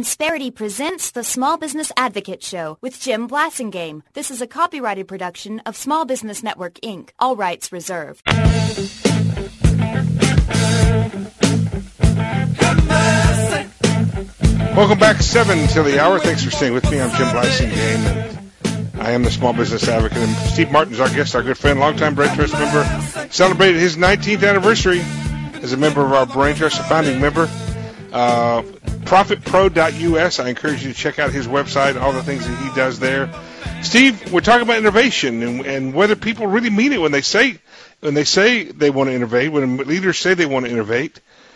Insperity presents the Small Business Advocate Show with Jim Blasingame. This is a copyrighted production of Small Business Network, Inc. All rights reserved. Welcome back, 7 till the hour. Thanks for staying with me. I'm Jim Blasingame, and I am the Small Business Advocate. And Steve Martin's our guest, our good friend, longtime Brain Trust member. Celebrated his 19th anniversary as a member of our Brain Trust, a founding member. ProfitPro.us. I encourage you to check out his website, all the things that he does there. Steve, we're talking about innovation and whether people really mean it when they say they want to innovate, when leaders say they want to innovate.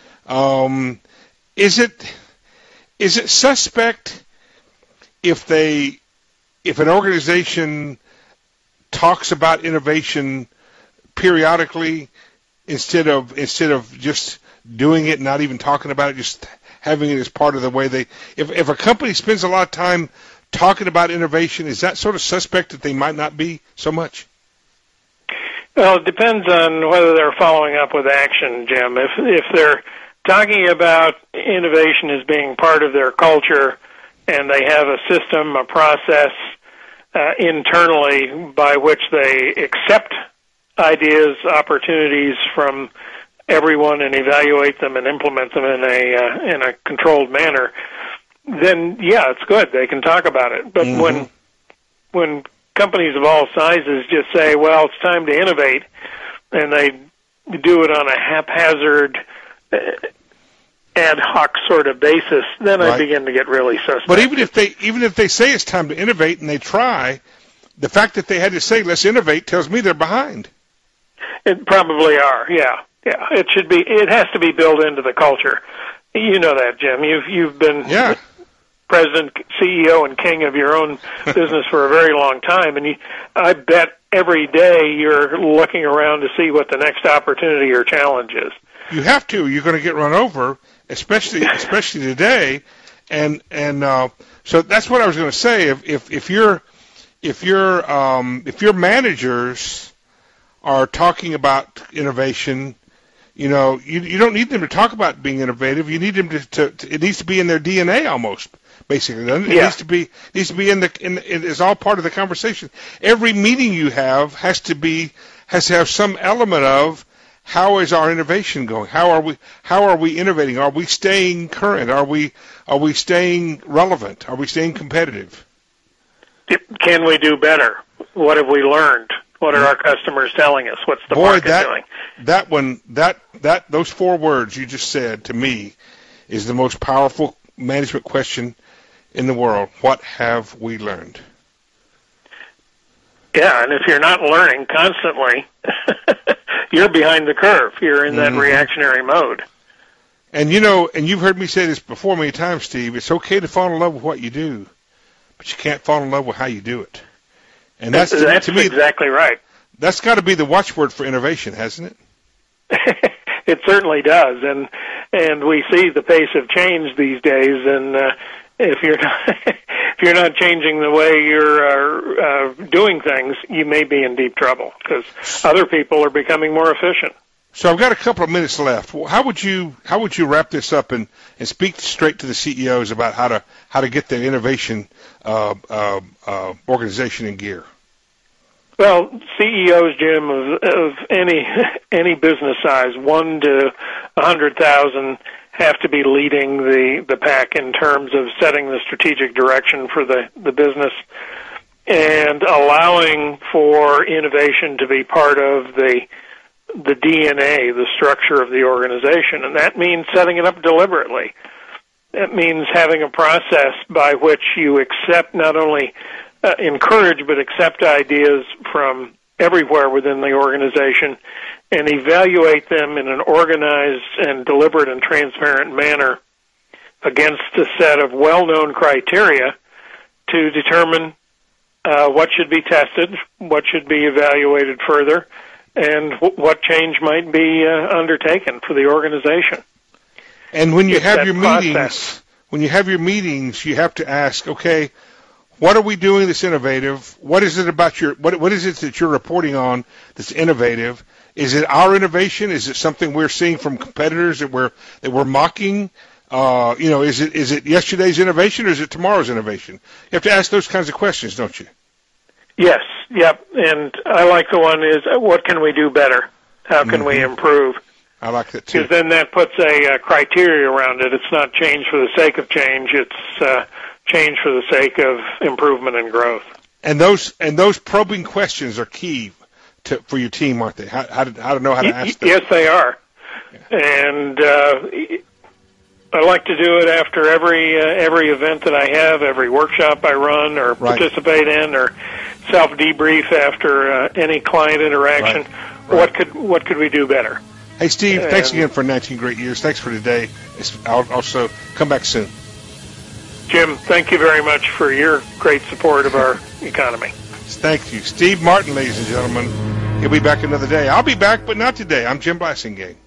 Is it suspect if an organization talks about innovation periodically instead of just doing it, not even talking about it, just having it as part of the way they, if a company spends a lot of time talking about innovation, is that sort of suspect that they might not be so much? Well, it depends on whether they're following up with action, Jim. If they're talking about innovation as being part of their culture and they have a system, a process internally by which they accept ideas, opportunities from everyone and evaluate them and implement them in a controlled manner, then yeah, it's good. They can talk about it. But when companies of all sizes just say, well, it's time to innovate, and they do it on a haphazard, ad hoc sort of basis, then I begin to get really suspect. But even if they say it's time to innovate and they try, the fact that they had to say let's innovate tells me they're behind. It probably are, yeah. Yeah, it has to be built into the culture. You know that, Jim. You've been president, CEO, and king of your own business for a very long time, and I bet every day you're looking around to see what the next opportunity or challenge is. You have to. You're going to get run over, especially today, and so that's what I was going to say. If your managers are talking about innovation, you know, you don't need them to talk about being innovative. You need them to it needs to be in their DNA almost, basically. It needs to be it's all part of the conversation. Every meeting you have has to have some element of how is our innovation going? How are we innovating? Are we staying current? Are we staying relevant? Are we staying competitive? Can we do better? What have we learned? What are our customers telling us? What's the market doing? Those 4 words you just said to me is the most powerful management question in the world. What have we learned? Yeah, and if you're not learning constantly, you're behind the curve. You're in that reactionary mode. And you've heard me say this before many times, Steve. It's okay to fall in love with what you do, but you can't fall in love with how you do it. And that's to me, exactly right. That's got to be the watchword for innovation, hasn't it? It certainly does, and we see the pace of change these days. And if you're not changing the way you're doing things, you may be in deep trouble because other people are becoming more efficient. So I've got a couple of minutes left. How would you wrap this up and speak straight to the CEOs about how to get their innovation organization in gear? Well, CEOs, Jim, of any business size, 1 to 100,000, have to be leading the pack in terms of setting the strategic direction for the business and allowing for innovation to be part of the DNA, the structure of the organization. And that means setting it up deliberately. It means having a process by which you accept not only encourage but accept ideas from everywhere within the organization and evaluate them in an organized and deliberate and transparent manner against a set of well-known criteria to determine what should be tested, what should be evaluated further, and what change might be undertaken for the organization. And when you have your meetings, you have to ask, okay, what are we doing that's innovative? What is it about what is it that you're reporting on that's innovative? Is it our innovation? Is it something we're seeing from competitors that we're mocking? Is it yesterday's innovation or is it tomorrow's innovation? You have to ask those kinds of questions, don't you? Yes, yep. And I like the one is, what can we do better? How can we improve? I like that too. Because then that puts a criteria around it. It's not change for the sake of change. It's change for the sake of improvement and growth. And those probing questions are key for your team, aren't they? How to know how to ask them. Yes, they are. Yeah. And I like to do it after every event that I have, every workshop I run or participate in, or self-debrief after any client interaction. Right. What could we do better? Hey, Steve, thanks again for 19 great years. Thanks for today. I'll also come back soon. Jim, thank you very much for your great support of our economy. Thank you. Steve Martin, ladies and gentlemen. He'll be back another day. I'll be back, but not today. I'm Jim Blasingame.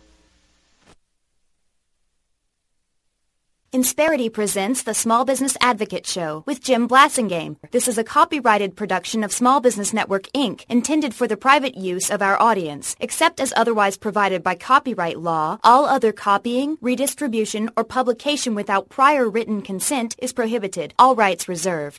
Insperity presents the Small Business Advocate Show with Jim Blasingame. This is a copyrighted production of Small Business Network, Inc., intended for the private use of our audience. Except as otherwise provided by copyright law, all other copying, redistribution, or publication without prior written consent is prohibited. All rights reserved.